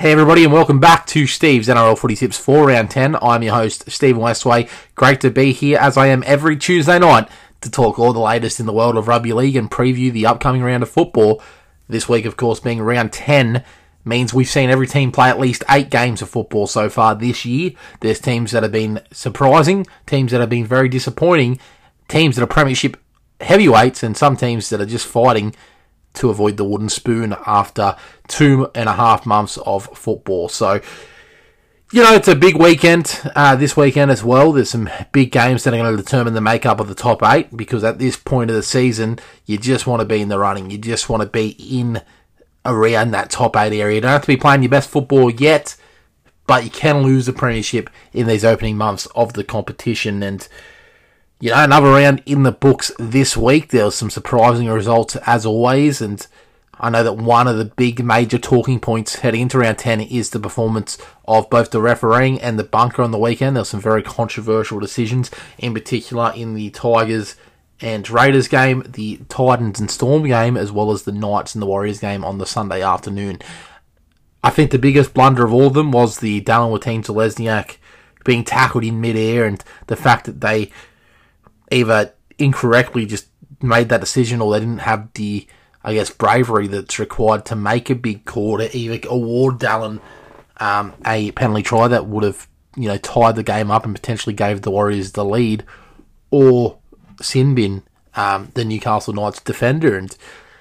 Hey everybody, and welcome back to Steve's NRL Footy Tips for Round 10. I'm your host, Stephen Westway. Great to be here, as I am every Tuesday night, to talk all the latest in the world of rugby league and preview the upcoming round of football. This week, of course, being Round 10, means we've seen every team play at least 8 games of football so far this year. There's teams that have been surprising, teams that have been very disappointing, teams that are premiership heavyweights, and some teams that are just fighting to avoid the wooden spoon after 2.5 months of football. So, it's a big weekend this weekend as well. There's some big games that are going to determine the makeup of the top 8, because at this point of the season, you just want to be in the running. You just want to be in around that top 8 area. You don't have to be playing your best football yet, but you can lose the premiership in these opening months of the competition. And another round in the books this week. There was some surprising results as always, and I know that one of the big major talking points heading into round 10 is the performance of both the refereeing and the bunker on the weekend. There were some very controversial decisions, in particular in the Tigers and Raiders game, the Titans and Storm game, as well as the Knights and the Warriors game on the Sunday afternoon. I think the biggest blunder of all of them was the Dallin Watene-Zelezniak being tackled in mid-air, and the fact that they either incorrectly just made that decision, or they didn't have the, bravery that's required to make a big call to either award Dallin a penalty try that would have, tied the game up and potentially gave the Warriors the lead, or sin bin the Newcastle Knights defender. And,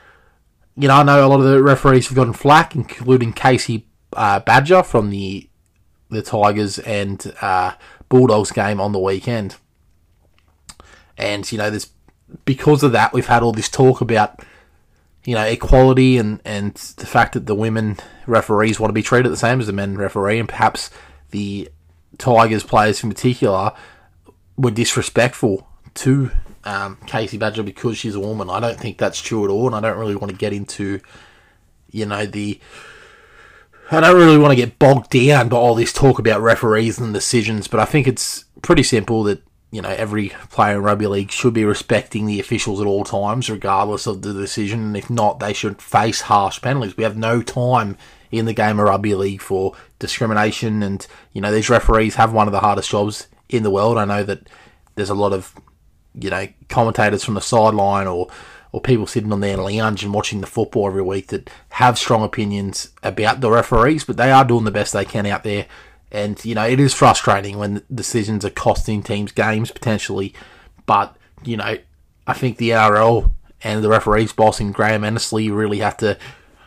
I know a lot of the referees have gotten flack, including Casey Badger from the Tigers and Bulldogs game on the weekend. And, because of that, we've had all this talk about, equality and the fact that the women referees want to be treated the same as the men referee, and perhaps the Tigers players in particular were disrespectful to Casey Badger because she's a woman. I don't think that's true at all, and I don't really want to get into, I don't really want to get bogged down by all this talk about referees and decisions, but I think it's pretty simple that every player in rugby league should be respecting the officials at all times, regardless of the decision. And if not, they should face harsh penalties. We have no time in the game of rugby league for discrimination. And, these referees have one of the hardest jobs in the world. I know that there's a lot of, commentators from the sideline or people sitting on their lounge and watching the football every week that have strong opinions about the referees, but they are doing the best they can out there. And, it is frustrating when decisions are costing teams games, potentially. But, I think the NRL and the referees boss and Graham Annesley really have to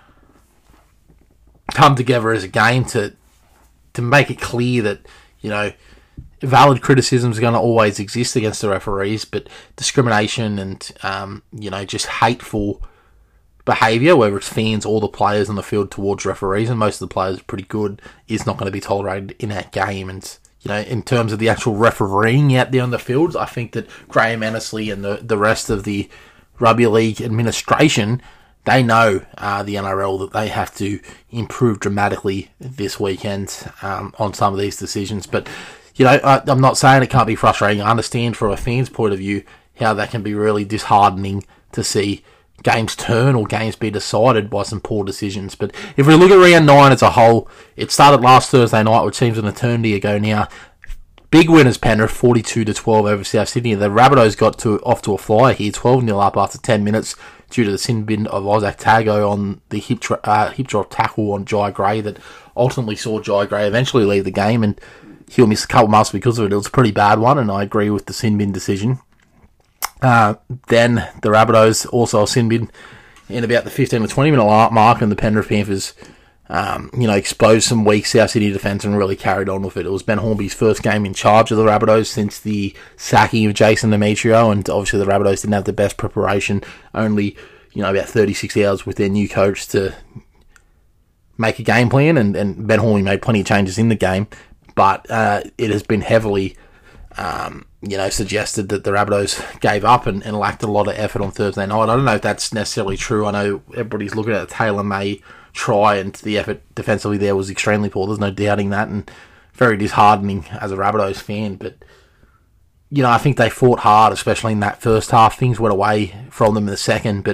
come together as a game to make it clear that, valid criticisms are going to always exist against the referees, but discrimination and, just hateful behaviour, whether it's fans or the players on the field towards referees, and most of the players are pretty good, is not going to be tolerated in that game. And, in terms of the actual refereeing out there on the field, I think that Graham Annesley and the rest of the rugby league administration, they know the NRL that they have to improve dramatically this weekend on some of these decisions. But, I'm not saying it can't be frustrating. I understand from a fan's point of view how that can be really disheartening to see games turn or games be decided by some poor decisions. But if we look at round 9 as a whole, it started last Thursday night, which seems an eternity ago now. Big winners, Penrith, 42-12 over South Sydney. The Rabbitohs got off to a flyer here, 12-0 up after 10 minutes due to the sin bin of Isaac Tago on the hip drop tackle on Jai Gray that ultimately saw Jai Gray eventually leave the game, and he'll miss a couple months because of it. It was a pretty bad one, and I agree with the sin bin decision. Then the Rabbitohs also a sin bin in about the 15 to 20 minute mark, and the Penrith Panthers, exposed some weak South Sydney defence and really carried on with it. It was Ben Hornby's first game in charge of the Rabbitohs since the sacking of Jason Demetrio, and obviously the Rabbitohs didn't have the best preparation, only, about 36 hours with their new coach to make a game plan, and Ben Hornby made plenty of changes in the game, but it has been heavily suggested that the Rabbitohs gave up and lacked a lot of effort on Thursday night. I don't know if that's necessarily true. I know everybody's looking at the Taylor May try, and the effort defensively there was extremely poor. There's no doubting that, and very disheartening as a Rabbitohs fan. But, I think they fought hard, especially in that first half. Things went away from them in the second, but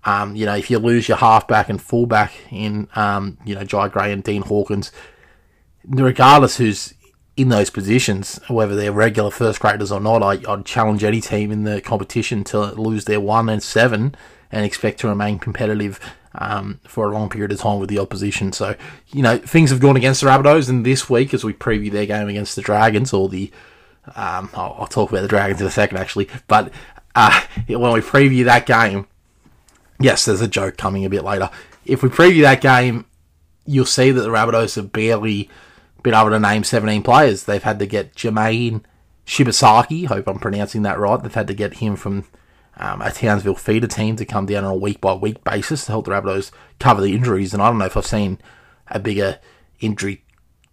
If you lose your halfback and fullback in, Jai Gray and Dean Hawkins, regardless who's in those positions, whether they're regular first graders or not, I'd challenge any team in the competition to lose their 1 and 7 and expect to remain competitive for a long period of time with the opposition. So, things have gone against the Rabbitohs, and this week, as we preview their game against the Dragons, or the... I'll talk about the Dragons in a second, actually, but when we preview that game, yes, there's a joke coming a bit later. If we preview that game, you'll see that the Rabbitohs have barely been able to name 17 players. They've had to get Jermaine Shibasaki, hope I'm pronouncing that right. They've had to get him from a Townsville feeder team to come down on a week-by-week basis to help the Rabbitohs cover the injuries. And I don't know if I've seen a bigger injury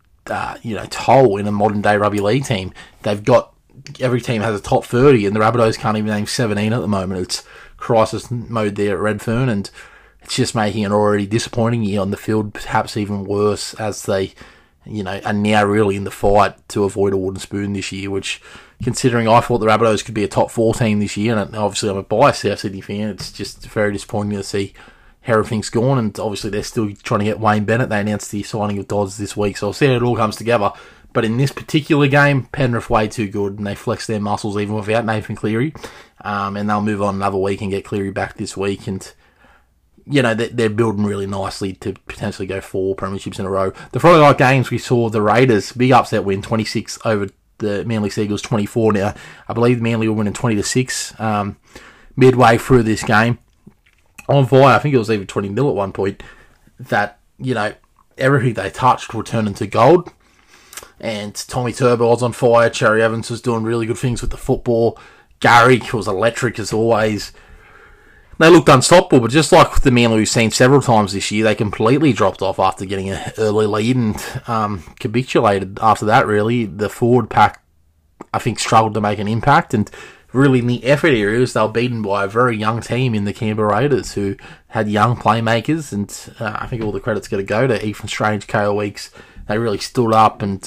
toll in a modern-day rugby league team. Every team has a top 30, and the Rabbitohs can't even name 17 at the moment. It's crisis mode there at Redfern, and it's just making an already disappointing year on the field perhaps even worse, as they are now really in the fight to avoid a wooden spoon this year, which, considering I thought the Rabbitohs could be a top 4 team this year, and obviously I'm a biased South Sydney fan, it's just very disappointing to see how everything's gone, and obviously they're still trying to get Wayne Bennett. They announced the signing of Dodds this week, so I'll see how it all comes together. But in this particular game, Penrith way too good, and they flex their muscles even without Nathan Cleary, and they'll move on another week and get Cleary back this week, and they're building really nicely to potentially go 4 premierships in a row. The Friday night games, we saw the Raiders, big upset win, 26 over the Manly Seagulls, 24 now. I believe Manly were winning 20-6 midway through this game. On fire, I think it was even 20-0 at one point, that, everything they touched will turn into gold. And Tommy Turbo was on fire, Cherry Evans was doing really good things with the football, Garrick was electric as always. They looked unstoppable, but just like the Manly we've seen several times this year, they completely dropped off after getting an early lead and capitulated after that, really. The forward pack, I think, struggled to make an impact, and really in the effort areas, they were beaten by a very young team in the Canberra Raiders who had young playmakers, and I think all the credit's going to go to Ethan Strange, Kale Weeks. They really stood up, and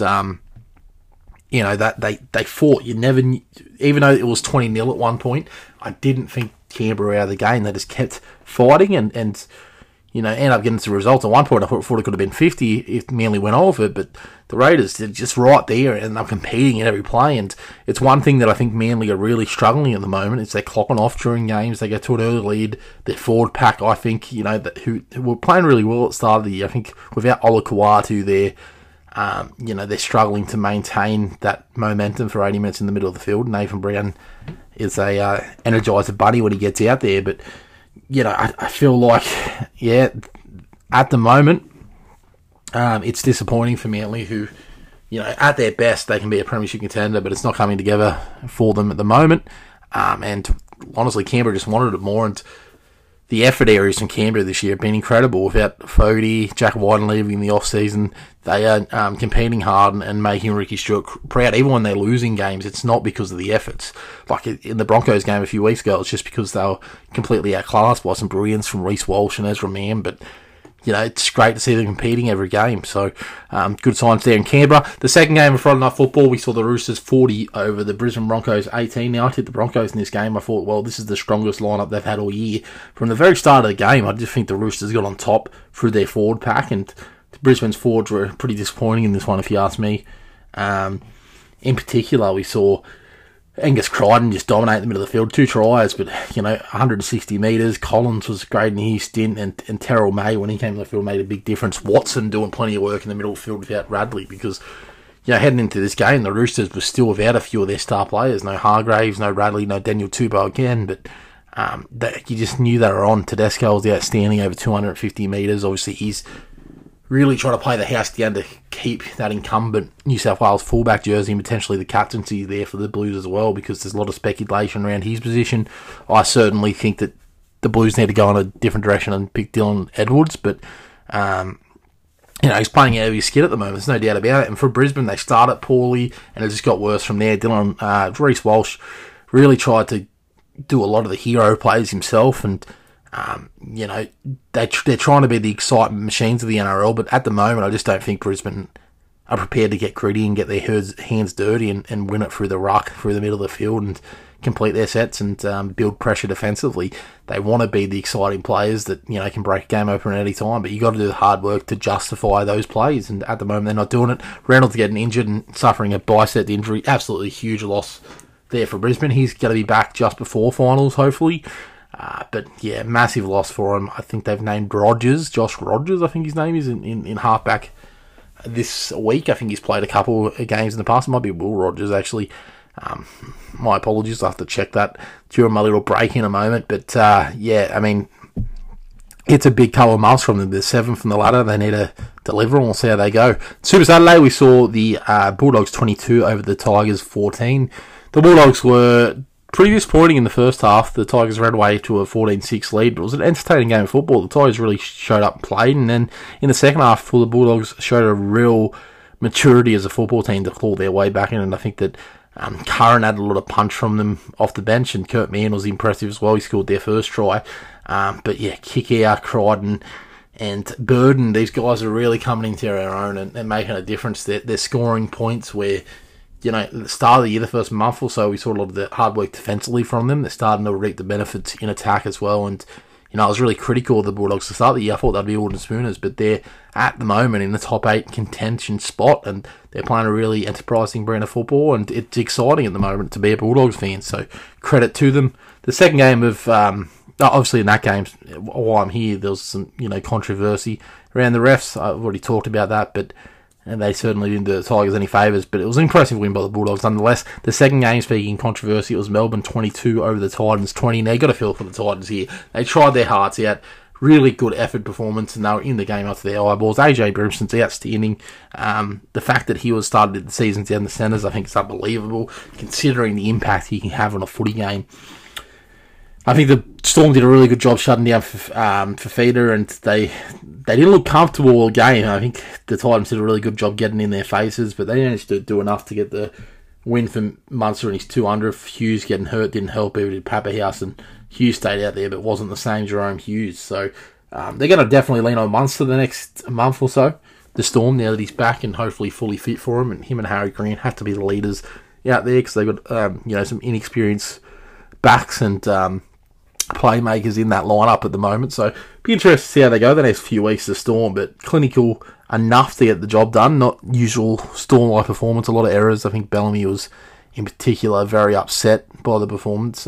that they fought. You never, even though it was 20-0 at one point, I didn't think Canberra out of the game. They just kept fighting and ended up getting some results. At one point, I thought it could have been 50 if Manly went over, but the Raiders, they're just right there, and they're competing in every play. And it's one thing that I think Manly are really struggling at the moment, is they're clocking off during games. They get to an early lead. Their forward pack, I think, who were playing really well at the start of the year. I think without Ola Kawatu there, they're struggling to maintain that momentum for 80 minutes in the middle of the field. Nathan Brown is a energizer bunny when he gets out there, but I feel like, at the moment, it's disappointing for Manly, who, at their best, they can be a premiership contender, but it's not coming together for them at the moment. And honestly, Canberra just wanted it more, and the effort areas from Canberra this year have been incredible. Without Fogarty, Jack Wyden leaving in the off-season, they are competing hard and making Ricky Stewart proud. Even when they're losing games, it's not because of the efforts. Like in the Broncos game a few weeks ago, it's just because they were completely outclassed by some brilliance from Reece Walsh and Ezra Mann. But it's great to see them competing every game. So, good signs there in Canberra. The second game of Friday Night Football, we saw the Roosters 40 over the Brisbane Broncos 18. Now, I tipped the Broncos in this game. I thought, well, this is the strongest lineup they've had all year. From the very start of the game, I just think the Roosters got on top through their forward pack, and Brisbane's forwards were pretty disappointing in this one, if you ask me. In particular, we saw Angus Crichton just dominate the middle of the field. 2 tries, but, 160 metres. Collins was great in his stint, and Terrell May, when he came to the field, made a big difference. Watson doing plenty of work in the middle of the field without Radley, because, heading into this game, the Roosters were still without a few of their star players. No Hargraves, no Radley, no Daniel Tupou again, but you just knew they were on. Tedesco was outstanding, over 250 metres. Obviously, he's really trying to play the house down to keep that incumbent New South Wales fullback jersey and potentially the captaincy there for the Blues as well, because there's a lot of speculation around his position. I certainly think that the Blues need to go in a different direction and pick Dylan Edwards, but he's playing out of his skin at the moment, there's no doubt about it. And for Brisbane, they started poorly and it just got worse from there. Reece Walsh really tried to do a lot of the hero plays himself, and they're trying to be the excitement machines of the NRL, but at the moment, I just don't think Brisbane are prepared to get gritty and get their hands dirty and win it through the ruck, through the middle of the field, and complete their sets and build pressure defensively. They want to be the exciting players that, you know, can break a game open at any time, but you got to do the hard work to justify those plays, and at the moment they're not doing it. Reynolds getting injured and suffering a bicep injury, absolutely huge loss there for Brisbane. He's going to be back just before finals, hopefully. But yeah, massive loss for him. I think they've named Josh Rogers, I think his name is, in halfback this week. I think he's played a couple of games in the past. It might be Will Rogers, actually. My apologies, I'll have to check that during my little break in a moment. But yeah, I mean, it's a big couple of months from them. They're 7th from the ladder. They need to deliver, and we'll see how they go. Super Saturday, we saw the Bulldogs 22 over the Tigers 14. The Bulldogs were pretty disappointing in the first half. The Tigers ran away to a 14-6 lead, but it was an entertaining game of football. The Tigers really showed up and played, and then in the second half, the Bulldogs showed a real maturity as a football team to claw their way back in, and I think that Curran had a lot of punch from them off the bench, and Kurt Mann was impressive as well. He scored their first try. But yeah, Kikau, Crichton, and Burden, these guys are really coming into their own and making a difference. They're scoring points where, you know, at the start of the year, the first month or so, we saw a lot of the hard work defensively from them. They're starting to reap the benefits in attack as well. And, you know, I was really critical of the Bulldogs to start of the year. I thought they'd be Wooden Spooners, but they're at the moment in the top 8 contention spot, and they're playing a really enterprising brand of football, and it's exciting at the moment to be a Bulldogs fan. So credit to them. The second game of, obviously in that game, while I'm here, there was some, you know, controversy around the refs. I've already talked about that, but and they certainly didn't do the Tigers any favours, but it was an impressive win by the Bulldogs nonetheless. The second game, speaking controversy, it was Melbourne 22 over the Titans 20. Now, you got to feel for the Titans here. They tried their hearts out. Really good effort performance, and they were in the game up to their eyeballs. AJ Brimson's outstanding. The fact that he was started the season down the centres, I think is unbelievable, considering the impact he can have on a footy game. I think the Storm did a really good job shutting down Fifita, and they didn't look comfortable all game. I think the Titans did a really good job getting in their faces, but they managed to do enough to get the win for Munster and his 200th. Hughes getting hurt didn't help, even did Papahouse, and Hughes stayed out there, but wasn't the same Jerome Hughes. So they're going to definitely lean on Munster the next month or so, the Storm, now that he's back and hopefully fully fit for him. And him and Harry Green have to be the leaders out there, because they've got you know, some inexperienced backs and playmakers in that lineup at the moment. So be interested to see how they go the next few weeks, the Storm, but clinical enough to get the job done. Not usual Storm-like performance, a lot of errors. I think Bellamy was in particular very upset by the performance,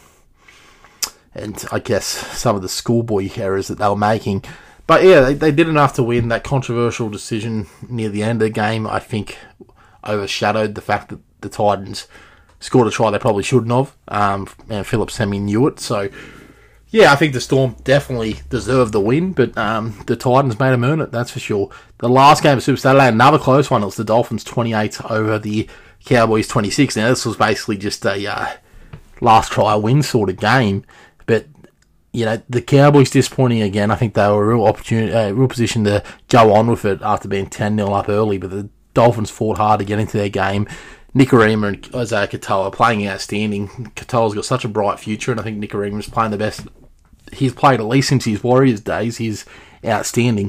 and I guess some of the schoolboy errors that they were making. But yeah, they did enough to win. That controversial decision near the end of the game, I think, overshadowed the fact that the Titans scored a try they probably shouldn't have, and Philip Semi knew it. So yeah, I think the Storm definitely deserved the win, but the Titans made them earn it, that's for sure. The last game of Super Saturday, another close one. It was the Dolphins 28 over the Cowboys 26. Now, this was basically just a last try win sort of game, but you know, the Cowboys disappointing again. I think they were a real position to go on with it after being 10-0 up early, but the Dolphins fought hard to get into their game. Nikorima and Isaiah Katoa are playing outstanding. Katoa's got such a bright future, and I think Nikorima's playing the best he's played at least since his Warriors days. He's outstanding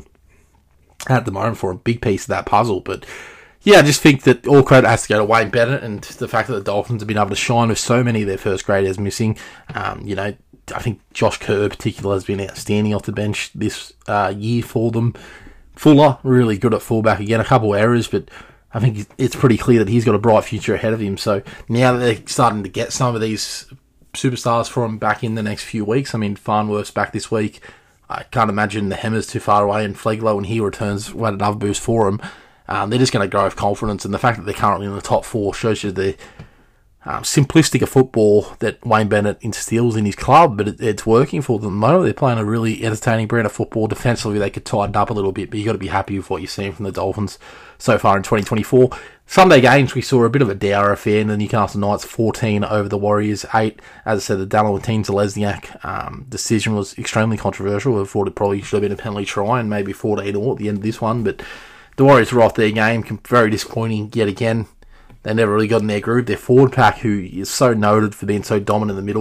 at the moment for a big piece of that puzzle. But yeah, I just think that all credit has to go to Wayne Bennett, and the fact that the Dolphins have been able to shine with so many of their first graders missing. You know, I think Josh Kerr in particular has been outstanding off the bench this year for them. Fuller, really good at fullback again. A couple of errors, but I think it's pretty clear that he's got a bright future ahead of him. So now that they're starting to get some of these superstars for him back in the next few weeks, I mean, Farnworth's back this week. I can't imagine the Hemmers too far away, and Flegler, when he returns, will add another boost for him. They're just going to grow with confidence, and the fact that they're currently in the top 4 shows you the simplistic of football that Wayne Bennett instills in his club, but it's working for them. At the moment, they're playing a really entertaining brand of football. Defensively, they could tighten up a little bit, but you've got to be happy with what you're seeing from the Dolphins so far in 2024. Sunday games, we saw a bit of a dour affair in the Newcastle Knights 14 over the Warriors 8. As I said, the Dalawatine-Zalesniak decision was extremely controversial. I thought it probably should have been a penalty try and maybe 14-all at the end of this one, but the Warriors were off their game. Very disappointing yet again. They never really got in their groove. Their forward pack, who is so noted for being so dominant in the middle,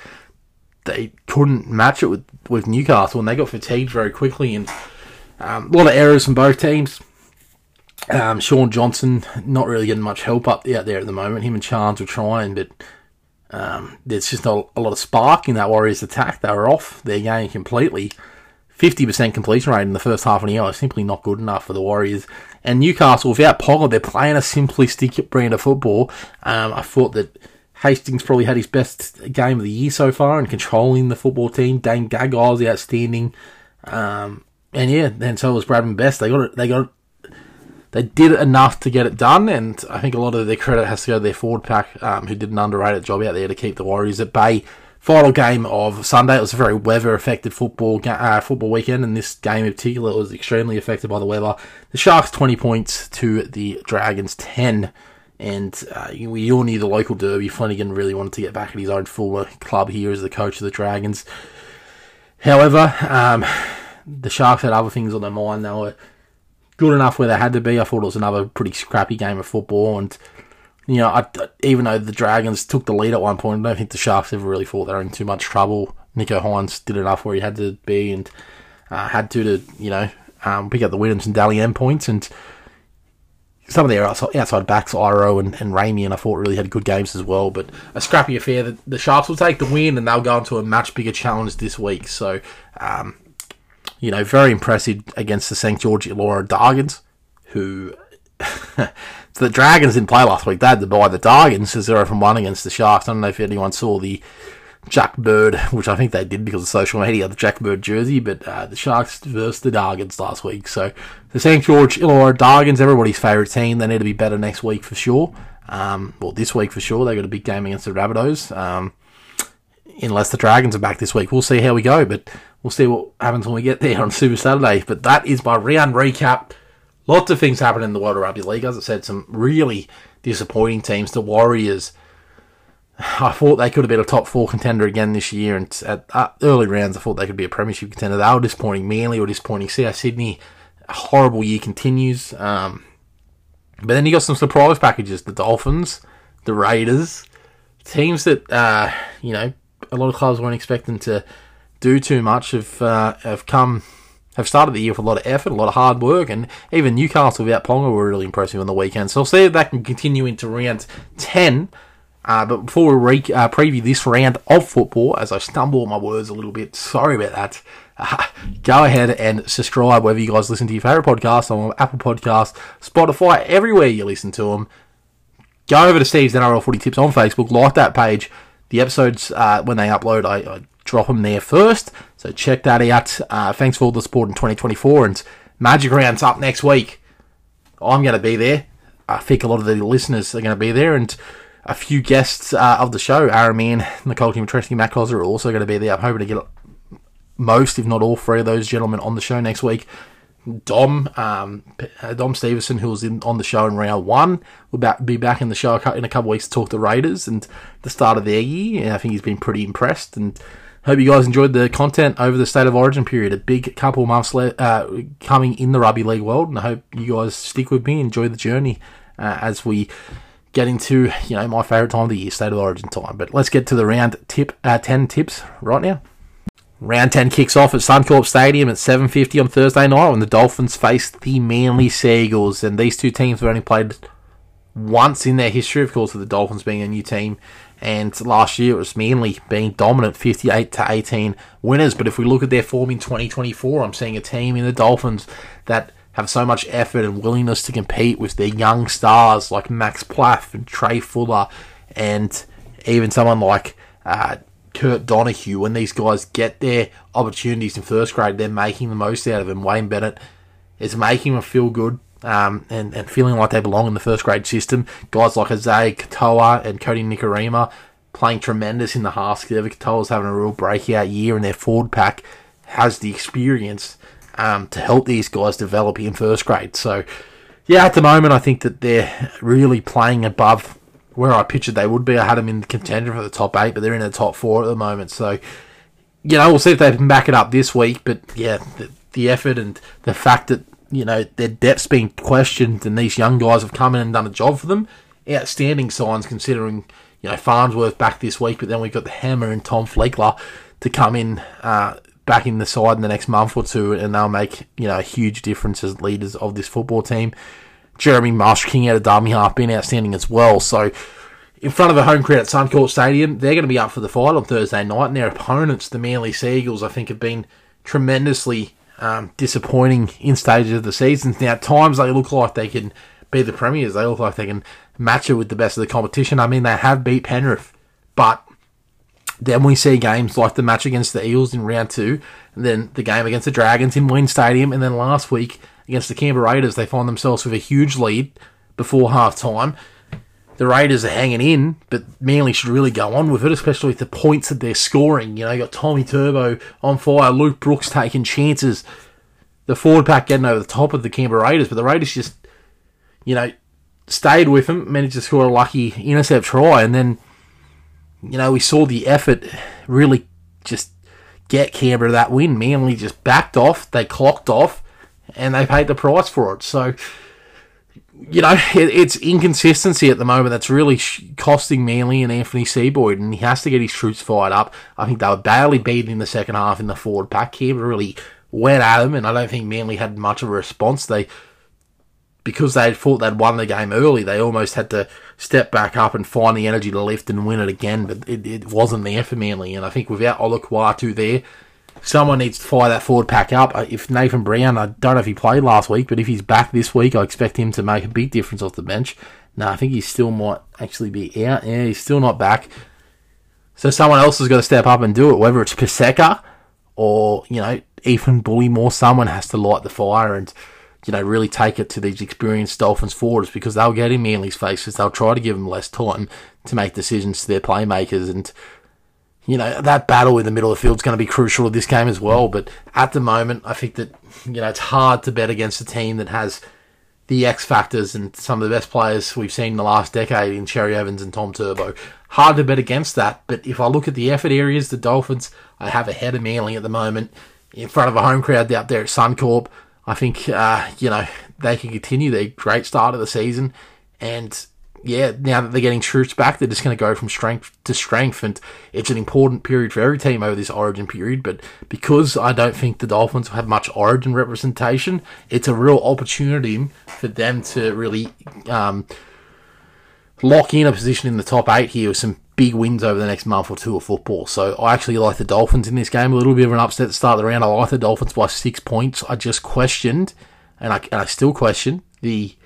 they couldn't match it with Newcastle, and they got fatigued very quickly, and a lot of errors from both teams. Sean Johnson, not really getting much help out there at the moment. Him and Chance were trying, but there's just not a lot of spark in that Warriors attack. They were off their game completely. 50% completion rate in the first half of the year is simply not good enough for the Warriors. And Newcastle, without Ponga, they're playing a simplistic brand of football. I thought that Hastings probably had his best game of the year so far in controlling the football team. Dane Gagai was outstanding. And so was Bradman Best. They did enough to get it done, and I think a lot of their credit has to go to their forward pack, who did an underrated job out there to keep the Warriors at bay. Final game of Sunday, it was a very weather-affected football weekend, and this game in particular was extremely affected by the weather. The Sharks 20 points to the Dragons 10, and we all knew the local derby. Flanagan really wanted to get back at his own former club here as the coach of the Dragons. However, the Sharks had other things on their mind. They were good enough where they had to be. I thought it was another pretty scrappy game of football, and even though the Dragons took the lead at one point, I don't think the Sharks ever really thought they were in too much trouble. Nico Hines did enough where he had to be, and had to pick up the Williams and Dally M points, and some of their outside backs, Iro and Ramey, and I thought really had good games as well. But a scrappy affair. The Sharks will take the win, and they'll go into a much bigger challenge this week. So, very impressive against the St. George Illawarra Dragons, who the Dragons didn't play last week. They had to buy the Dragons to 0-1 against the Sharks. I don't know if anyone saw the Jack Bird, which I think they did because of social media, the Jack Bird jersey, but the Sharks versus the Dragons last week. So the St. George Illawarra Dragons, everybody's favourite team. They need to be better next week for sure. This week for sure. They got a big game against the Rabbitohs. Unless the Dragons are back this week. We'll see how we go, but we'll see what happens when we get there on Super Saturday. But that is my round recap. Lots of things happen in the world of rugby league. As I said, some really disappointing teams. The Warriors, I thought they could have been a top 4 contender again this year, and at early rounds I thought they could be a premiership contender. They were disappointing. Manly were disappointing. South Sydney, a horrible year continues. But then you got some surprise packages. The Dolphins, the Raiders, teams that, a lot of clubs weren't expecting to do too much, have started the year with a lot of effort, a lot of hard work, and even Newcastle without Ponga were really impressive on the weekend. So I'll see if that can continue into round 10. But before we preview this round of football, as I stumble on my words a little bit, sorry about that, go ahead and subscribe wherever you guys listen to your favourite podcast, on Apple Podcasts, Spotify, everywhere you listen to them. Go over to Steve's NRL Footy Tips on Facebook, like that page. The episodes, when they upload, I drop them there first, so check that out. Thanks for all the support in 2024, and Magic Round's up next week. I'm going to be there. I think a lot of the listeners are going to be there, and a few guests of the show, Aaron Mann, Nicole Timotresky, Matt Cosser, are also going to be there. I'm hoping to get most, if not all 3 of those gentlemen on the show next week. Dom Stevenson, who was on the show in round 1, will be back in the show in a couple of weeks to talk to the Raiders and the start of their year. And I think he's been pretty impressed, and hope you guys enjoyed the content over the State of Origin period. A big couple of months coming in the rugby league world, and I hope you guys stick with me, enjoy the journey as we get into my favourite time of the year, State of Origin time. But let's get to the round 10 tips right now. Round 10 kicks off at Suncorp Stadium at 7:50 on Thursday night when the Dolphins face the Manly Seagulls. And these two teams have only played once in their history, of course, with the Dolphins being a new team. And last year it was Manly being dominant, 58-18 winners. But if we look at their form in 2024, I'm seeing a team in the Dolphins that have so much effort and willingness to compete with their young stars like Max Plath and Trey Fuller, and even someone like Kurt Donahue. When these guys get their opportunities in first grade, they're making the most out of them. Wayne Bennett is making them feel good and feeling like they belong in the first grade system. Guys like Isaiah Katoa and Cody Nikarima playing tremendous in the halves. Katoa's having a real breakout year, and their forward pack has the experience to help these guys develop in first grade. So, yeah, at the moment, I think that they're really playing above where I pictured they would be. I had them in the contender for the top 8, but they're in the top 4 at the moment. So, we'll see if they can back it up this week. But, yeah, the effort and the fact that, their depth's being questioned and these young guys have come in and done a job for them, outstanding signs considering, Farnsworth back this week, but then we've got the Hammer and Tom Fleckler to come in back in the side in the next month or two, and they'll make, a huge difference as leaders of this football team. Jeremy Mush, King out of dummy half, been outstanding as well. So, in front of a home crowd at Suncorp Stadium, they're going to be up for the fight on Thursday night, and their opponents, the Manly Seagulls, I think have been tremendously disappointing in stages of the season. Now, at times they look like they can be the premiers. They look like they can match it with the best of the competition. I mean, they have beat Penrith, but then we see games like the match against the Eels in round 2, and then the game against the Dragons in WIN Stadium, and then last week against the Canberra Raiders, they find themselves with a huge lead before half-time. The Raiders are hanging in, but Manly should really go on with it, especially with the points that they're scoring. You know, you got Tommy Turbo on fire, Luke Brooks taking chances, the forward pack getting over the top of the Canberra Raiders, but the Raiders just, you know, stayed with them, managed to score a lucky intercept try, and then, you know, we saw the effort really just get Canberra that win. Manly just backed off, they clocked off, and they paid the price for it. So, you know, it's inconsistency at the moment that's really costing Manly and Anthony Seibold, and he has to get his troops fired up. I think they were badly beaten in the second half in the forward pack. Canberra really went at them, and I don't think Manly had much of a response. Because they thought they'd won the game early, they almost had to step back up and find the energy to lift and win it again, but it wasn't there for Manly, and I think without Olukwatu there, someone needs to fire that forward pack up. If Nathan Brown, I don't know if he played last week, but if he's back this week, I expect him to make a big difference off the bench. No, I think he still might actually be out. Yeah, he's still not back. So someone else has got to step up and do it, whether it's Paseka or, you know, Ethan Bullymore. Someone has to light the fire and, you know, really take it to these experienced Dolphins forwards, because they'll get in Manly's faces. They'll try to give them less time to make decisions to their playmakers, and you know, that battle in the middle of the field is going to be crucial to this game as well. But at the moment, I think that, you know, it's hard to bet against a team that has the X factors and some of the best players we've seen in the last decade in Cherry Evans and Tom Turbo. Hard to bet against that. But if I look at the effort areas, the Dolphins I have ahead of Manly at the moment in front of a home crowd out there at Suncorp. I think, you know, they can continue their great start of the season, and yeah, now that they're getting troops back, they're just going to go from strength to strength, and it's an important period for every team over this Origin period, but because I don't think the Dolphins have much Origin representation, it's a real opportunity for them to really lock in a position in the top 8 here with some big wins over the next month or two of football. So I actually like the Dolphins in this game. A little bit of an upset to start the round. I like the Dolphins by 6 points. I just questioned, and I still question the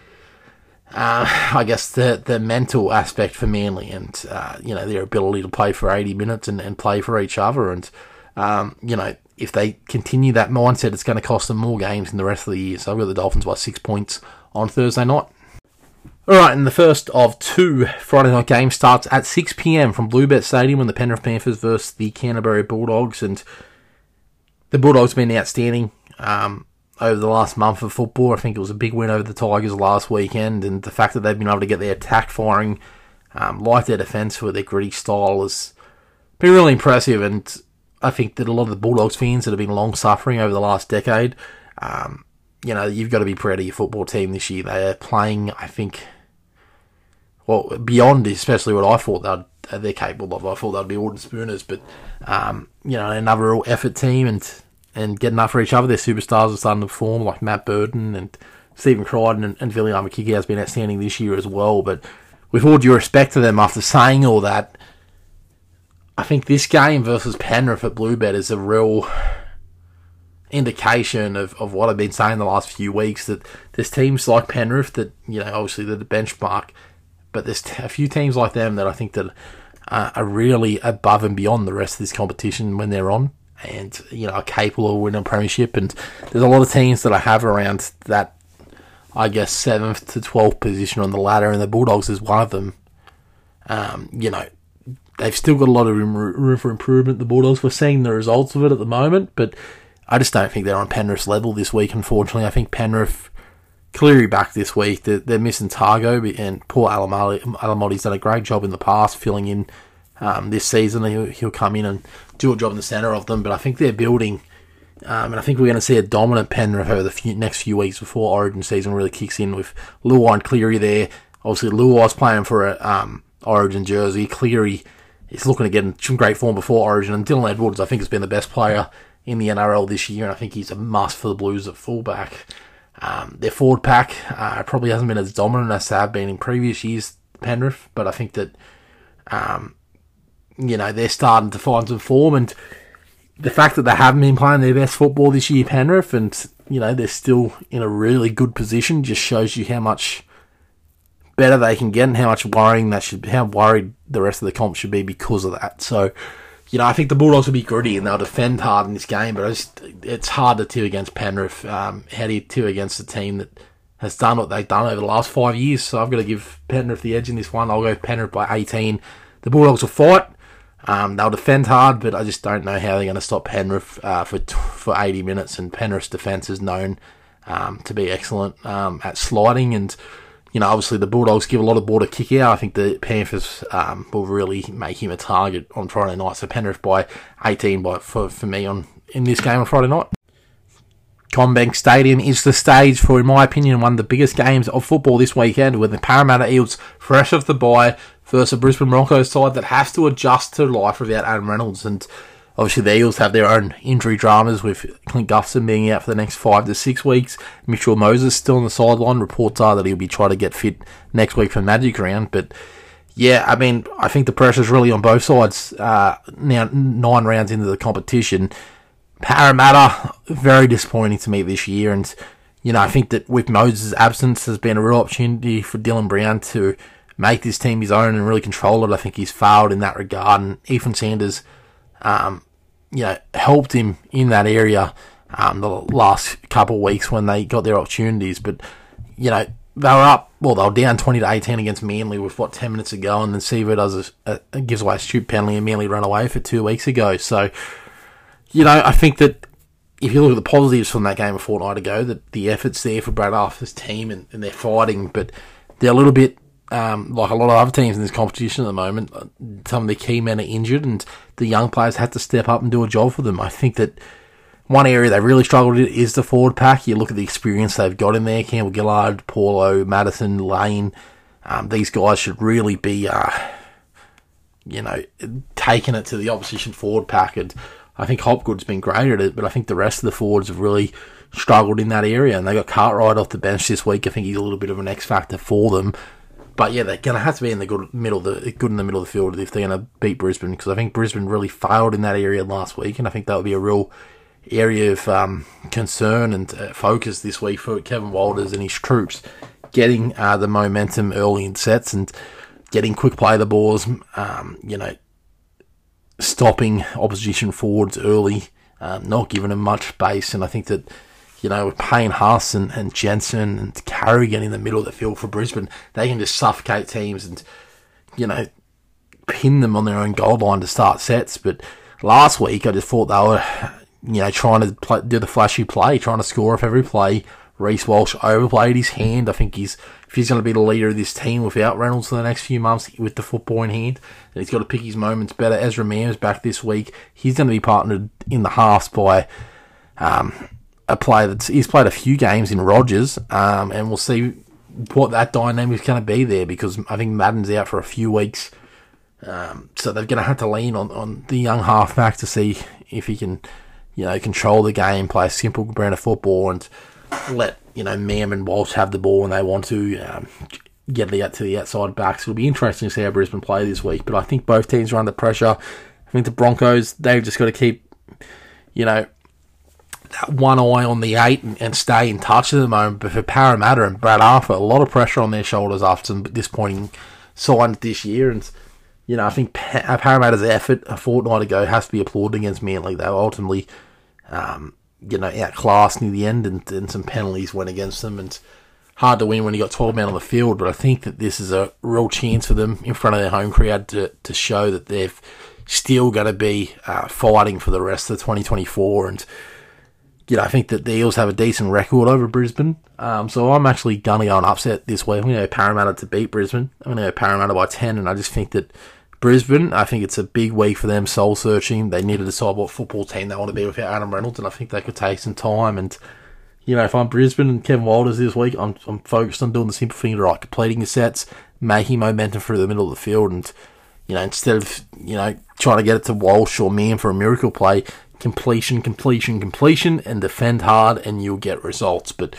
I guess the mental aspect for Manly, and you know, their ability to play for 80 minutes and play for each other, and you know, if they continue that mindset, it's going to cost them more games in the rest of the year. So I've got the Dolphins by 6 points on Thursday night. Alright, and the first of 2 Friday night games starts at 6 PM from Bluebet Stadium when the Penrith Panthers versus the Canterbury Bulldogs, and the Bulldogs have been outstanding over the last month of football. I think it was a big win over the Tigers last weekend, and the fact that they've been able to get their attack firing, like their defence with their gritty style, has been really impressive. And I think that a lot of the Bulldogs fans that have been long suffering over the last decade, you know, you've got to be proud of your football team this year. They are playing, I think, well, beyond especially what I thought they're capable of. I thought they'd be Ordnance Spooners, but you know, another real effort team, and getting up for each other. Their superstars are starting to perform, like Matt Burton and Stephen Crichton, and Viliame Kikau has been outstanding this year as well. But with all due respect to them, after saying all that, I think this game versus Penrith at Bluebet is a real indication of what I've been saying the last few weeks, that there's teams like Penrith that, you know, obviously they're the benchmark, but there's a few teams like them that I think that are really above and beyond the rest of this competition when they're on, and, you know, are capable of winning a premiership. And there's a lot of teams that I have around that, I guess, 7th to 12th position on the ladder, and the Bulldogs is one of them. You know, they've still got a lot of room for improvement, the Bulldogs. We're seeing the results of it at the moment, but I just don't think they're on Penrith's level this week, unfortunately. I think Penrith, Cleary back this week, they're missing Targo, and poor Alamoti's done a great job in the past filling in this season. He'll come in and do a job in the centre of them, but I think they're building, and I think we're going to see a dominant Penrith over the next few weeks before Origin season really kicks in, with Luai and Cleary there. Obviously, Luai's playing for a Origin jersey. Cleary is looking to get in some great form before Origin, and Dylan Edwards, I think, has been the best player in the NRL this year, and I think he's a must for the Blues at fullback. Their forward pack probably hasn't been as dominant as they have been in previous years, Penrith, but I think that, they're starting to find some form, and the fact that they haven't been playing their best football this year, Penrith, and, they're still in a really good position, just shows you how much better they can get and how worried the rest of the comp should be because of that. So, I think the Bulldogs will be gritty and they'll defend hard in this game, but it's hard to tip against Penrith. How do you tip against a team that has done what they've done over the last 5 years? So I've got to give Penrith the edge in this one. I'll go Penrith by 18. The Bulldogs will fight. They'll defend hard, but I just don't know how they're going to stop Penrith for 80 minutes. And Penrith's defence is known to be excellent at sliding, and obviously the Bulldogs give a lot of ball to kick out. I think the Panthers will really make him a target on Friday night. So Penrith by 18 for me in this game on Friday night. CommBank Stadium is the stage for, in my opinion, one of the biggest games of football this weekend, with the Parramatta Eels fresh off the bye versus a Brisbane Broncos side that has to adjust to life without Adam Reynolds. And obviously the Eels have their own injury dramas, with Clint Gutherson being out for the next 5 to 6 weeks. Mitchell Moses still on the sideline. Reports are that he'll be trying to get fit next week for Magic Round. But yeah, I think the pressure's really on both sides now, 9 rounds into the competition. Parramatta, very disappointing to me this year, and I think that with Moses' absence, there's been a real opportunity for Dylan Brown to make this team his own and really control it. I think he's failed in that regard, and Ethan Sanders, helped him in that area the last couple of weeks when they got their opportunities. But they were down 20-18 against Manly with 10 minutes ago, and then Seaver gives away a stupid penalty, and Manly ran away for 2 weeks ago. So, I think that if you look at the positives from that game a fortnight ago, that the effort's there for Brad Arthur's team, and they're fighting, but they're a little bit like a lot of other teams in this competition at the moment. Some of the key men are injured, and the young players have to step up and do a job for them. I think that one area they really struggled with is the forward pack. You look at the experience they've got in there: Campbell Gillard, Paulo, Madison, Lane. These guys should really be, taking it to the opposition forward pack. And I think Hopgood's been great at it, but I think the rest of the forwards have really struggled in that area. And they got Cartwright off the bench this week. I think he's a little bit of an X factor for them. But yeah, they're going to have to be in the good in the middle of the field if they're going to beat Brisbane, because I think Brisbane really failed in that area last week, and I think that would be a real area of concern and focus this week for Kevin Walters and his troops, getting the momentum early in sets and getting quick play of the balls, stopping opposition forwards early, not giving them much space. And I think that, with Payne Haas and Jensen and Carrigan in the middle of the field for Brisbane, they can just suffocate teams and, pin them on their own goal line to start sets. But last week, I just thought they were, trying to do the flashy play, trying to score off every play. Reece Walsh overplayed his hand. I think if he's going to be the leader of this team without Reynolds for the next few months with the football in hand, then he's got to pick his moments better. Ezra Mann's back this week. He's going to be partnered in the halves by a player he's played a few games in Rogers, and we'll see what that dynamic is going to be there, because I think Madden's out for a few weeks, so they're going to have to lean on the young halfback to see if he can, control the game, play a simple brand of football, and let Mam and Walsh have the ball when they want to, get it out to the outside backs. It'll be interesting to see how Brisbane play this week, but I think both teams are under pressure. I think the Broncos, they've just got to keep, that one eye on the 8 and stay in touch at the moment. But for Parramatta and Brad Arthur, a lot of pressure on their shoulders after some disappointing signs this year. And, I think Parramatta's effort a fortnight ago has to be applauded against Manly. They were ultimately, outclassed near the end, and some penalties went against them. And hard to win when you got 12 men on the field. But I think that this is a real chance for them in front of their home crowd to show that they're still going to be fighting for the rest of 2024. And I think that the Eels have a decent record over Brisbane. So I'm actually going to go and upset this week. I'm going to go Parramatta to beat Brisbane. I'm going to go Parramatta by 10, and I just think that Brisbane, I think it's a big week for them, soul-searching. They need to decide what football team they want to be without Adam Reynolds, and I think they could take some time. And, if I'm Brisbane and Kevin Walters this week, I'm focused on doing the simple thing right, completing the sets, making momentum through the middle of the field, and, instead of, trying to get it to Walsh or Mann for a miracle play, completion, and defend hard, and you'll get results. But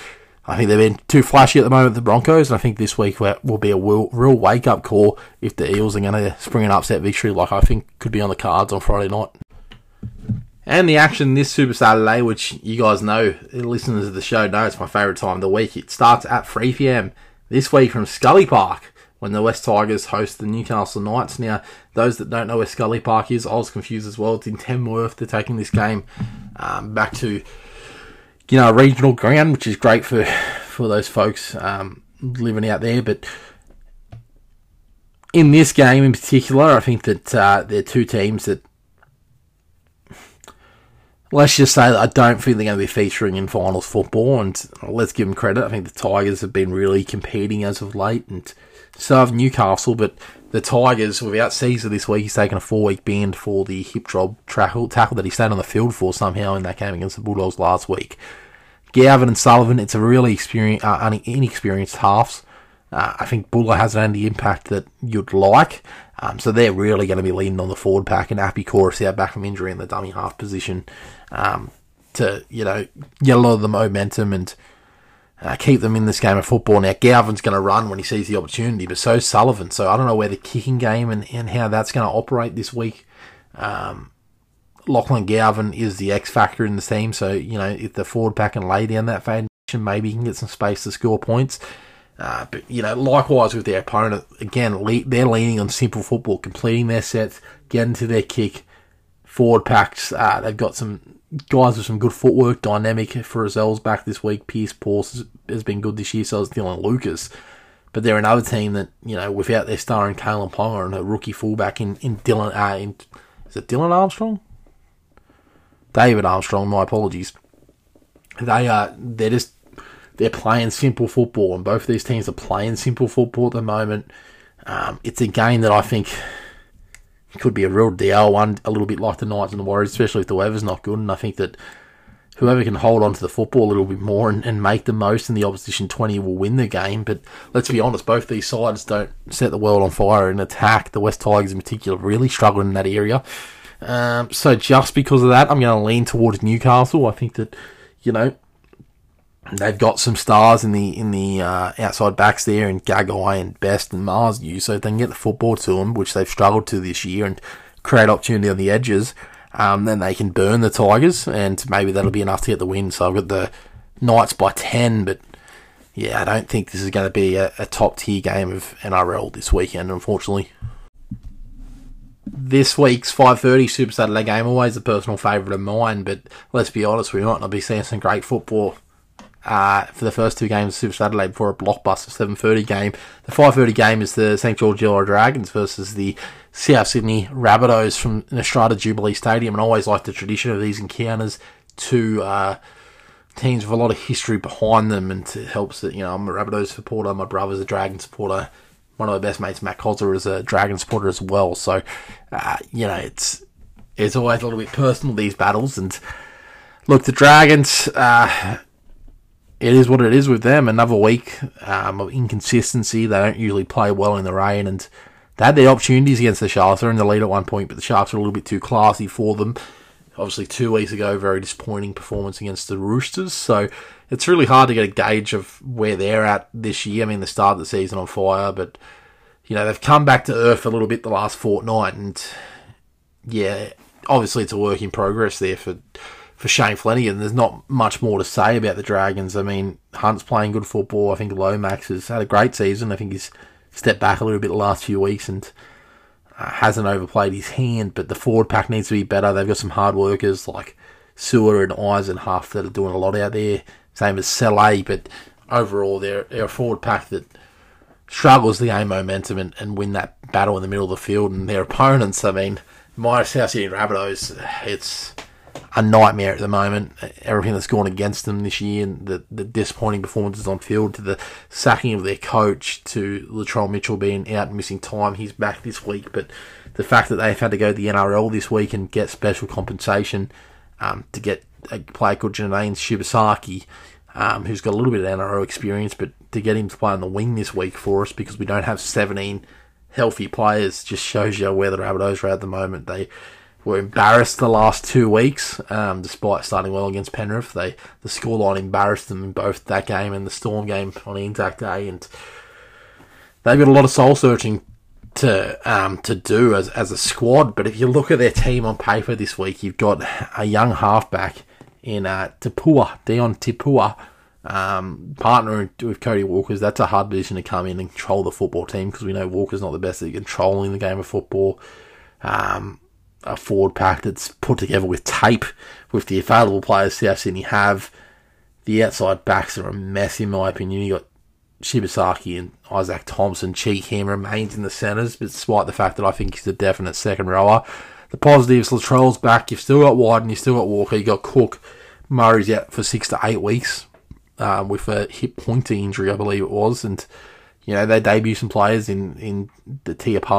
I think they've been too flashy at the moment, the Broncos, and I think this week will be a real wake-up call if the Eels are going to spring an upset victory like I think could be on the cards on Friday night. And the action this Super Saturday, which you guys know, listeners of the show know it's my favourite time of the week. It starts at 3 p.m. this week from Scully Park when the West Tigers host the Newcastle Knights. Now, those that don't know where Scully Park is, I was confused as well. It's in Tamworth. They're taking this game back to a regional ground, which is great for those folks living out there. But in this game in particular, I think that they're two teams that, let's just say that I don't think they're going to be featuring in finals football, and let's give them credit. I think the Tigers have been really competing as of late, and so have Newcastle, but the Tigers, without Caesar this week, he's taken a 4-week ban for the hip drop tackle that he stayed on the field for somehow in that game against the Bulldogs last week. Gavin and Sullivan, it's a really inexperienced halves. I think Buller hasn't had the impact that you'd like, so they're really going to be leaning on the forward pack, and Appy Chorus out back from injury in the dummy half position to get a lot of the momentum and keep them in this game of football. Now, Galvin's going to run when he sees the opportunity, but so's Sullivan. So I don't know where the kicking game and how that's going to operate this week. Lachlan Galvin is the X factor in the team, so if the forward pack can lay down that foundation, maybe he can get some space to score points. But likewise with their opponent, again, they're leaning on simple football, completing their sets, getting to their kick. Forward packs, they've got some guys with some good footwork, dynamic. Frizzell's back this week. Pierce Paul's has been good this year, so is Dylan Lucas. But they're another team that, without their star in Kalen Ponga and a rookie fullback in Dylan, is it Dylan Armstrong? David Armstrong, my apologies. They're playing simple football, and both of these teams are playing simple football at the moment. It's a game that I think could be a real DL one, a little bit like the Knights and the Warriors, especially if the weather's not good. And I think that whoever can hold on to the football a little bit more and make the most in the opposition 20 will win the game. But let's be honest, both these sides don't set the world on fire in attack. The West Tigers in particular really struggling in that area. So just because of that, I'm going to lean towards Newcastle. I think that, they've got some stars in the outside backs there, and Gagai and Best and Marsdew, so if they can get the football to them, which they've struggled to this year, and create opportunity on the edges, then they can burn the Tigers, and maybe that'll be enough to get the win. So I've got the Knights by 10, but yeah, I don't think this is going to be a top tier game of NRL this weekend, unfortunately. This week's 5:30 Super Saturday game, always a personal favourite of mine, but let's be honest, we might not be seeing some great football for the first two games of Super Saturday before a blockbuster 7:30 game. The 5:30 game is the St George Illawarra Dragons versus the South Sydney Rabbitohs from Estrada Jubilee Stadium, and I always like the tradition of these encounters. Two teams with a lot of history behind them, and it helps that I'm a Rabbitohs supporter, my brother's a Dragon supporter, one of my best mates, Matt Cosler, is a Dragon supporter as well. So it's always a little bit personal, these battles. And look, the Dragons, it is what it is with them. Another week of inconsistency. They don't usually play well in the rain, and they had their opportunities against the Sharks. They're in the lead at one point, but the Sharks are a little bit too classy for them. Obviously, 2 weeks ago, very disappointing performance against the Roosters. So it's really hard to get a gauge of where they're at this year. I mean, the start of the season on fire, but they've come back to earth a little bit the last fortnight, and yeah, obviously it's a work in progress there for Shane Flanagan. There's not much more to say about the Dragons. I mean, Hunt's playing good football. I think Lomax has had a great season. I think he's stepped back a little bit the last few weeks and hasn't overplayed his hand, but the forward pack needs to be better. They've got some hard workers like Sewer and Eisenhuff that are doing a lot out there. Same as Saleh, but overall they're a forward pack that struggles to gain momentum and win that battle in the middle of the field. And their opponents, I mean, my South Sydney Rabbitohs, it's a nightmare at the moment. Everything that's gone against them this year, and the disappointing performances on field, to the sacking of their coach, to Latrell Mitchell being out and missing time. He's back this week, but the fact that they've had to go to the NRL this week and get special compensation to get a player called Janine Shibasaki, who's got a little bit of NRL experience, but to get him to play on the wing this week for us because we don't have 17 healthy players just shows you where the Rabbitohs are at the moment. They were embarrassed the last 2 weeks, despite starting well against Penrith. The scoreline embarrassed them in both that game and the Storm game on the Intact Day, and they've got a lot of soul searching to do as a squad. But if you look at their team on paper this week, you've got a young halfback in Dion Tipua, partner with Cody Walkers. That's a hard position to come in and control the football team, because we know Walker's not the best at controlling the game of football. A forward pack that's put together with tape with the available players South Sydney have. The outside backs are a mess, in my opinion. You got Shibasaki and Isaac Thompson. Cheekham remains in the centres, despite the fact that I think he's a definite second rower. The positives, Latrell's back. You've still got Wyden, you've still got Walker, you got Cook. Murray's out for 6 to 8 weeks with a hip pointer injury, I believe it was. And, you know, they debut some players in the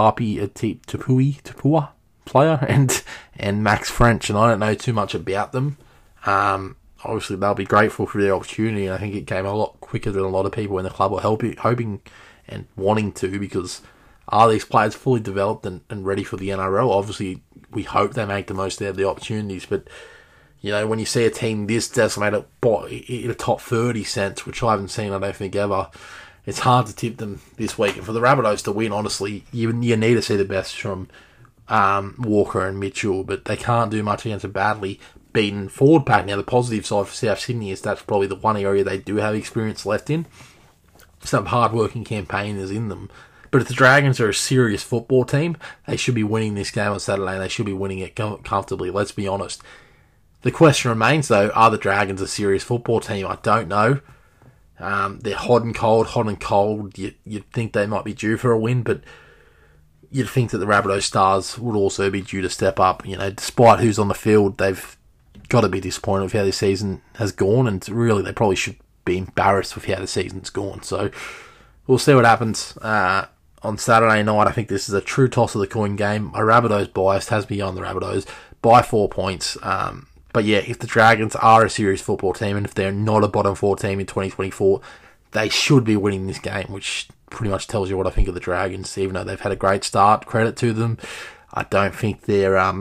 Tapua player and Max French, and I don't know too much about them. Obviously, they'll be grateful for their opportunity, and I think it came a lot quicker than a lot of people in the club were hoping and wanting to, because are these players fully developed and ready for the NRL? Obviously, we hope they make the most out of the opportunities, but, you know, when you see a team this decimated in a top 30 sense, which I haven't seen, I don't think, ever, it's hard to tip them this week. And for the Rabbitohs to win, honestly, you need to see the best from Walker and Mitchell, but they can't do much against a badly beaten forward pack. Now, the positive side for South Sydney is that's probably the one area they do have experience left in. Some hard-working campaigners in them. But if the Dragons are a serious football team, they should be winning this game on Saturday, and they should be winning it comfortably, let's be honest. The question remains, though, are the Dragons a serious football team? I don't know. They're hot and cold. You'd think they might be due for a win, but you'd think that the Rabbitohs Stars would also be due to step up. You know, despite who's on the field, they've got to be disappointed with how this season has gone, and really they probably should be embarrassed with how the season's gone. So we'll see what happens on Saturday night. I think this is a true toss of the coin game. My Rabbitohs bias has me on the Rabbitohs by 4 points. But yeah, if the Dragons are a serious football team, and if they're not a bottom 4 team in 2024, they should be winning this game, which pretty much tells you what I think of the Dragons. Even though they've had a great start, credit to them, I don't think they're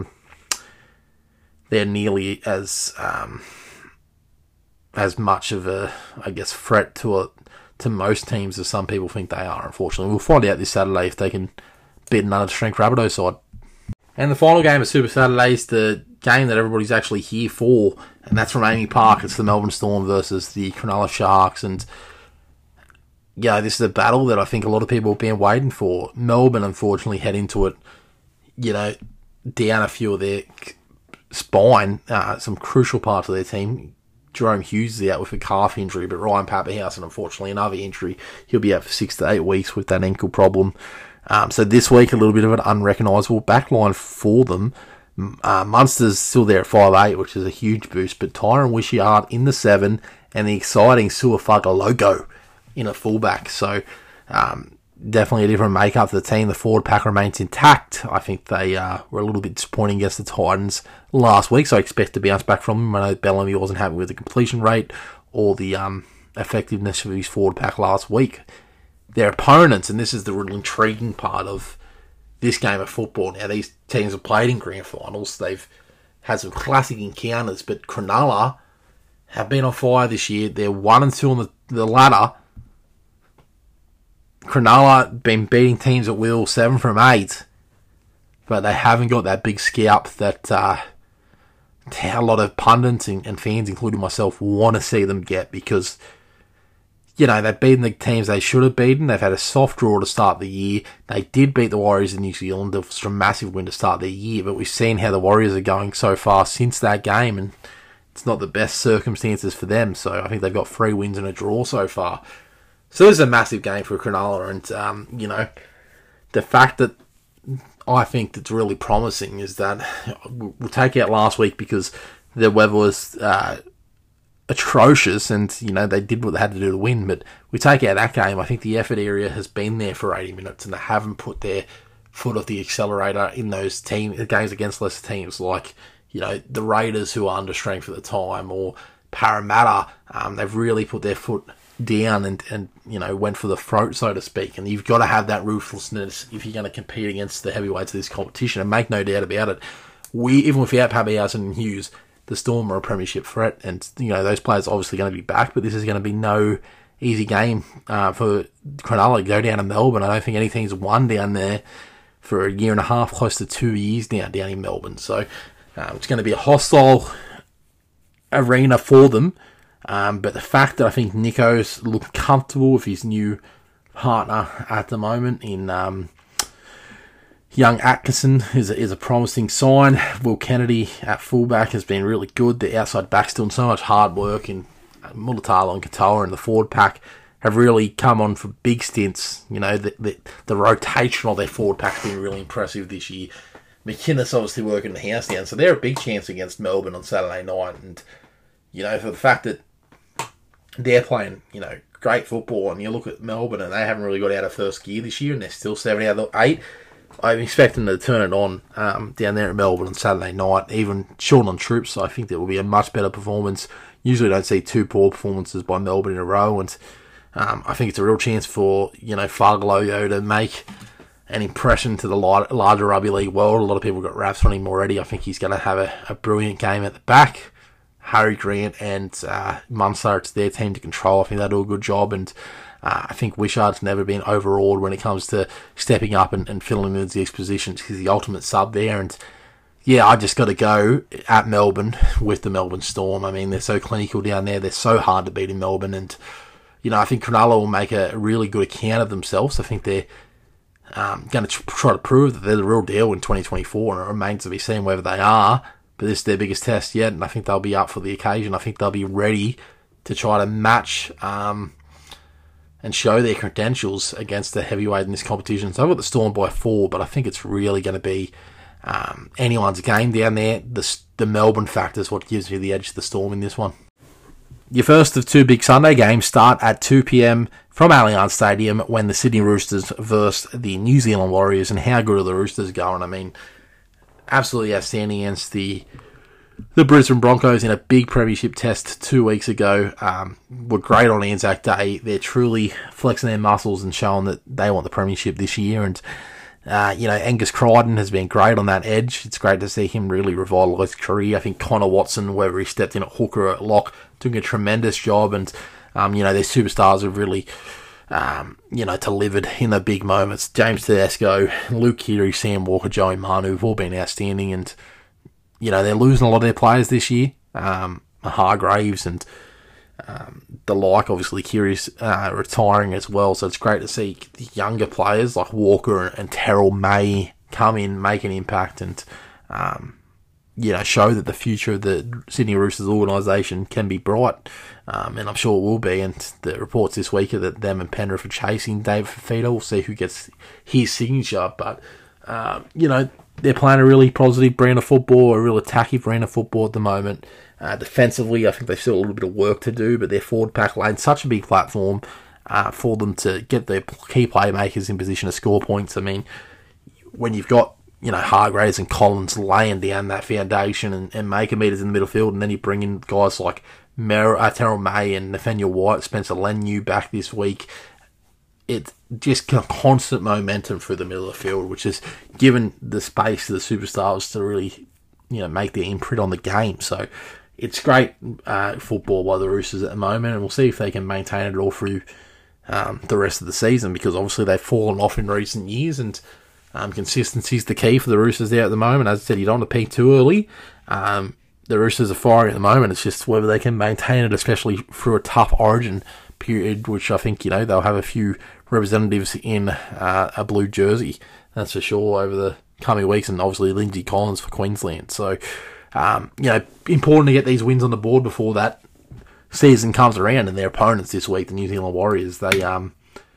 nearly as much of a, I guess, threat to most teams as some people think they are, unfortunately. We'll find out this Saturday if they can beat another strength Rabbitohs side. And the final game of Super Saturday is the game that everybody's actually here for, and that's from AAMI Park. It's the Melbourne Storm versus the Cronulla Sharks, and yeah, this is a battle that I think a lot of people have been waiting for. Melbourne, unfortunately, head into it, you know, down a few of their spine, some crucial parts of their team. Jerome Hughes is out with a calf injury, but Ryan Papenhuyzen, unfortunately, another injury. He'll be out for 6 to 8 weeks with that ankle problem. So this week, a little bit of an unrecognisable backline for them. Munster's still there at 5'8", which is a huge boost, but Tyron Wishart in the 7, and the exciting Suafaga Logo in a fullback. So definitely a different makeup to the team. The forward pack remains intact. I think they were a little bit disappointing against the Titans last week, so I expect to bounce back from them. I know Bellamy wasn't happy with the completion rate or the effectiveness of his forward pack last week. Their opponents, and this is the real intriguing part of this game of football. Now, these teams have played in grand finals. They've had some classic encounters, but Cronulla have been on fire this year. They're 1-2 on the ladder. Cronulla been beating teams at will, 7 from 8, but they haven't got that big scalp that a lot of pundits and fans, including myself, want to see them get, because, you know, they've beaten the teams they should have beaten. They've had a soft draw to start the year. They did beat the Warriors in New Zealand. It was a massive win to start the year, but we've seen how the Warriors are going so far since that game, and it's not the best circumstances for them. So I think they've got 3 wins and a draw so far. So this is a massive game for Cronulla, and, you know, the fact that I think that's really promising is that we'll take out last week because the weather was atrocious, and, you know, they did what they had to do to win, but we take out that game. I think the effort area has been there for 80 minutes, and they haven't put their foot off the accelerator in those games against lesser teams like, you know, the Raiders, who are under strength at the time, or Parramatta. They've really put their foot down and you know, went for the throat, so to speak. And you've got to have that ruthlessness if you're going to compete against the heavyweights of this competition. And make no doubt about it, even without Papenhuyzen and Hughes, the Storm are a premiership threat, and those players are obviously going to be back, but this is going to be no easy game for Cronulla. Go down to Melbourne. I don't think anything's won down there for a year and a half, close to 2 years now down in Melbourne. So it's going to be a hostile arena for them. But the fact that I think Nico's looking comfortable with his new partner at the moment in young Atkinson is a promising sign. Will Kennedy at fullback has been really good. The outside back's doing so much hard work, and Mulatalo and Katoa and the forward pack have really come on for big stints. The rotation of their forward pack's been really impressive this year. McInnes obviously working the house down, so they're a big chance against Melbourne on Saturday night. And, for the fact that they're playing, great football, and you look at Melbourne and they haven't really got out of first gear this year, and they're still 7 out of 8. I'm expecting them to turn it on down there at Melbourne on Saturday night, even short on troops. So I think there will be a much better performance. Usually don't see 2 poor performances by Melbourne in a row, and I think it's a real chance for, Fa'alogo to make an impression to the larger rugby league world. A lot of people got raps on him already. I think he's going to have a brilliant game at the back. Harry Grant and Munster, it's their team to control. I think they do a good job, and I think Wishard's never been overawed when it comes to stepping up and filling in these positions. He's the ultimate sub there, and yeah, I just got to go at Melbourne with the Melbourne Storm. I mean, they're so clinical down there. They're so hard to beat in Melbourne, and I think Cronulla will make a really good account of themselves. I think they're going to try to prove that they're the real deal in 2024, and it remains to be seen whether they are. But this is their biggest test yet, and I think they'll be up for the occasion. I think they'll be ready to try to match and show their credentials against the heavyweight in this competition. So I've got the Storm by 4, but I think it's really going to be anyone's game down there. The Melbourne factor is what gives me the edge to the Storm in this one. Your first of 2 big Sunday games start at 2 p.m. from Allianz Stadium when the Sydney Roosters versus the New Zealand Warriors. And how good are the Roosters going? I mean, absolutely outstanding against the Brisbane Broncos in a big premiership test 2 weeks ago. Were great on Anzac Day. They're truly flexing their muscles and showing that they want the premiership this year. And Angus Crichton has been great on that edge. It's great to see him really revitalise his career. I think Connor Watson, whether he stepped in at hooker or at lock, doing a tremendous job. And their superstars have really delivered in the big moments. James Tedesco, Luke Keary, Sam Walker, Joey Manu have all been outstanding, and they're losing a lot of their players this year. Hargraves and the like. Obviously, Keary's retiring as well, so it's great to see the younger players like Walker and Terrell May come in, make an impact, and show that the future of the Sydney Roosters organisation can be bright. And I'm sure it will be. And the reports this week are that them and Penrith are chasing David Fifita. We'll see who gets his signature. But, they're playing a really positive brand of football, a real attacking brand of football at the moment. Defensively, I think they've still a little bit of work to do, but their forward pack lane's such a big platform for them to get their key playmakers in position to score points. I mean, when you've got Hargraves and Collins laying down that foundation and making meters in the middle field, and then you bring in guys like Terrell May and Nathaniel White, Spencer Leniu back this week. It's just constant momentum through the middle of the field, which has given the space to the superstars to really, make their imprint on the game. So it's great football by the Roosters at the moment, and we'll see if they can maintain it all through the rest of the season, because obviously they've fallen off in recent years, and consistency is the key for the Roosters there at the moment. As I said, you don't want to peak too early. The Roosters are firing at the moment. It's just whether they can maintain it, especially through a tough origin period, which I think, they'll have a few representatives in a blue jersey, that's for sure, over the coming weeks, and obviously Lindsay Collins for Queensland. So, important to get these wins on the board before that season comes around, and their opponents this week, the New Zealand Warriors, they are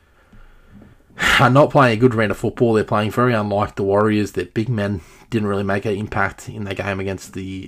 not playing a good round of football. They're playing very unlike the Warriors. Their big men didn't really make an impact in their game against the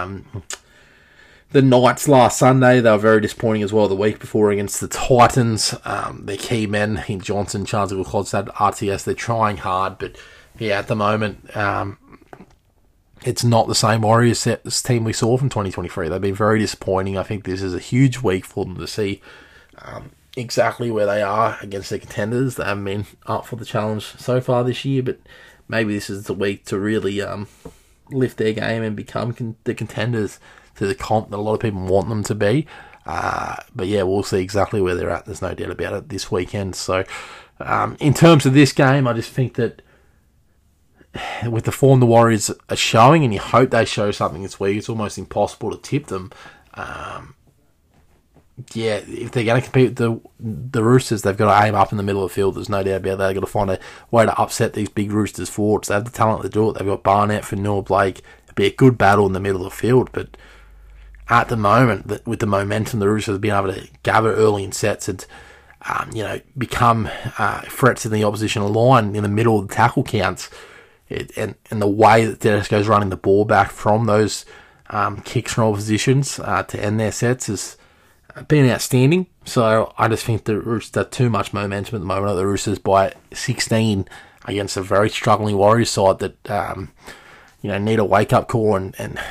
Knights last Sunday. They were very disappointing as well the week before against the Titans. Their key men in Johnson, Charles Klodstad, RTS, they're trying hard, but at the moment, it's not the same Warriors team we saw from 2023. They've been very disappointing. I think this is a huge week for them to see exactly where they are against their contenders. They haven't been up for the challenge so far this year, but maybe this is the week to really lift their game and become the contenders to the comp that a lot of people want them to be. But yeah, we'll see exactly where they're at. There's no doubt about it this weekend. So in terms of this game, I just think that with the form the Warriors are showing, and you hope they show something this week, it's almost impossible to tip them. Yeah, if they're going to compete with the Roosters, they've got to aim up in the middle of the field. There's no doubt about that. They've got to find a way to upset these big Roosters forwards. They have the talent to do it. They've got Barnett, Fanua, Blake. It'd be a good battle in the middle of the field. But at the moment, with the momentum the Roosters have been able to gather early in sets and become threats in the opposition line in the middle of the tackle counts, and the way that Tedesco's running the ball back from those kicks from all positions to end their sets has been outstanding. So I just think the Roosters have too much momentum at the moment. The Roosters by 16 against a very struggling Warriors side that need a wake up call, and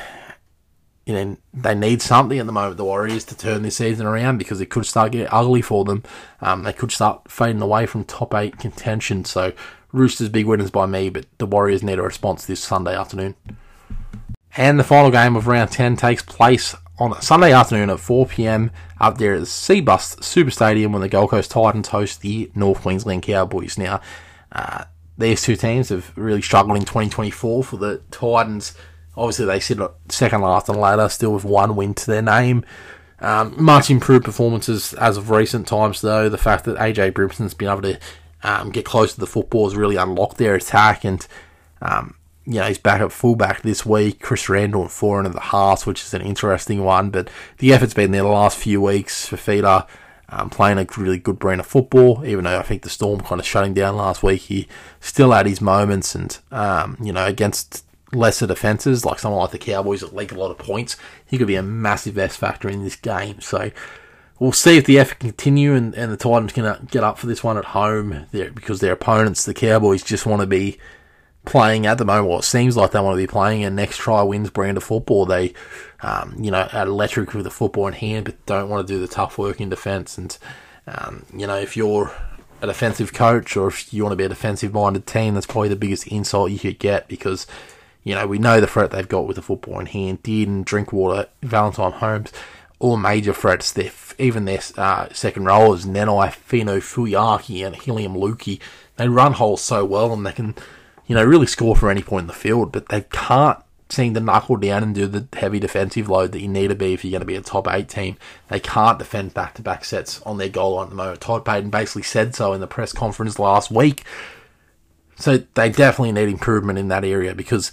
they need something at the moment, the Warriors, to turn this season around, because it could start getting ugly for them. They could start fading away from top 8 contention. So Roosters big winners by me, but the Warriors need a response this Sunday afternoon. And the final game of round 10 takes place on a Sunday afternoon at 4 p.m. up there at the Seabus Super Stadium when the Gold Coast Titans host the North Queensland Cowboys. Now, these two teams have really struggled in 2024. For the Titans, obviously they sit second last and later, still with one win to their name. Much improved performances as of recent times, though. The fact that AJ Brimson's been able to get close to the football has really unlocked their attack, and he's back at fullback this week. Chris Randall at 4 and the halves, which is an interesting one. But the effort's been there the last few weeks for Fifita, playing a really good brand of football. Even though I think the Storm kind of shutting down last week, he still had his moments. And against lesser defences, like someone like the Cowboys that leak a lot of points, he could be a massive S factor in this game. So we'll see if the effort can continue, and the Titans can get up for this one at home there, because their opponents, the Cowboys, just want to be playing at the moment. Well, it seems like they want to be playing a next try wins brand of football. They, are electric with the football in hand, but don't want to do the tough work in defence. And, if you're a defensive coach, or if you want to be a defensive-minded team, that's probably the biggest insult you could get, because, we know the threat they've got with the football in hand. Dearden, Drinkwater, Valentine Holmes, all major threats. Even their second rollers, Nenai, Fino, Fuyaki, and Helium Lukey, they run holes so well, and they can really score for any point in the field, but they can't seem to knuckle down and do the heavy defensive load that you need to be if you're going to be a top 8 team. They can't defend back-to-back sets on their goal line at the moment. Todd Payton basically said so in the press conference last week. So they definitely need improvement in that area, because,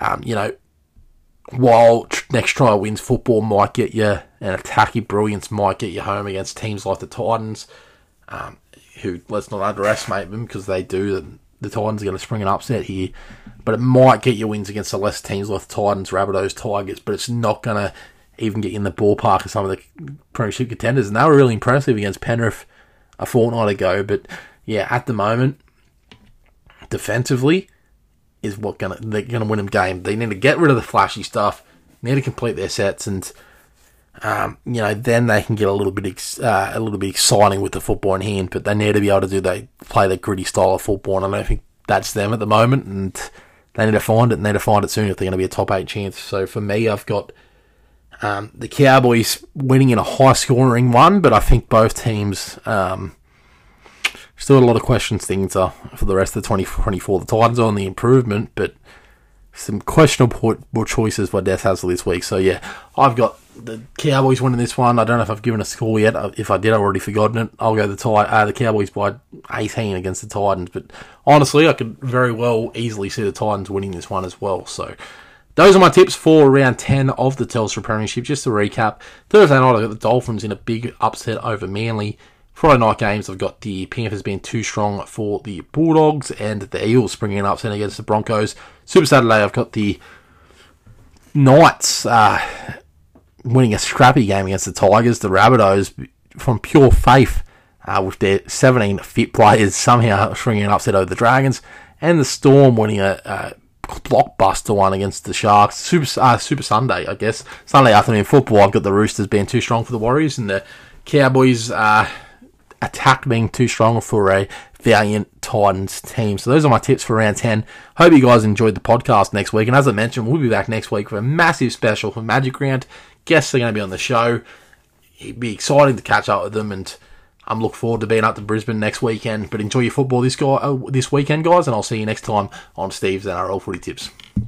while next try wins football might get you, and attacking brilliance might get you home against teams like the Titans, who, let's not underestimate them, because they do. The Titans are going to spring an upset here, but it might get you wins against the lesser teams like the Titans, Rabbitohs, Tigers, but it's not going to even get you in the ballpark of some of the premiership contenders. And they were really impressive against Penrith a fortnight ago. But yeah, at the moment, defensively is they're going to win them game. They need to get rid of the flashy stuff, need to complete their sets, and then they can get a little bit exciting with the football in hand. But they need to be able to play the gritty style of football, and I don't think that's them at the moment. And they need to find it, and they need to find it soon if they're going to be a top 8 chance. So for me, I've got the Cowboys winning in a high scoring one, but I think both teams still got a lot of questions things for the rest of the 2024. The Titans are on the improvement, but some questionable choices by Des Hasler this week. So yeah, I've got the Cowboys winning this one. I don't know if I've given a score yet. If I did, I've already forgotten it. I'll go the Cowboys by 18 against the Titans. But honestly, I could very well easily see the Titans winning this one as well. So those are my tips for round 10 of the Telstra Premiership. Just to recap, Thursday night I've got the Dolphins in a big upset over Manly. Friday night games, I've got the Panthers being too strong for the Bulldogs, and the Eagles springing an upset against the Broncos. Super Saturday, I've got the Knights winning a scrappy game against the Tigers. The Rabbitohs, from pure faith, with their 17 fit players, somehow stringing an upset over the Dragons. And the Storm winning a blockbuster one against the Sharks. Super Sunday, I guess. Sunday afternoon football, I've got the Roosters being too strong for the Warriors, and the Cowboys attack being too strong for a valiant Titans team. So those are my tips for round 10. Hope you guys enjoyed the podcast next week. And as I mentioned, we'll be back next week with a massive special for Magic Round. Guests are going to be on the show. It'd be exciting to catch up with them, and I'm looking forward to being up to Brisbane next weekend. But enjoy your football this weekend, guys, and I'll see you next time on Steve's NRL Footy Tips.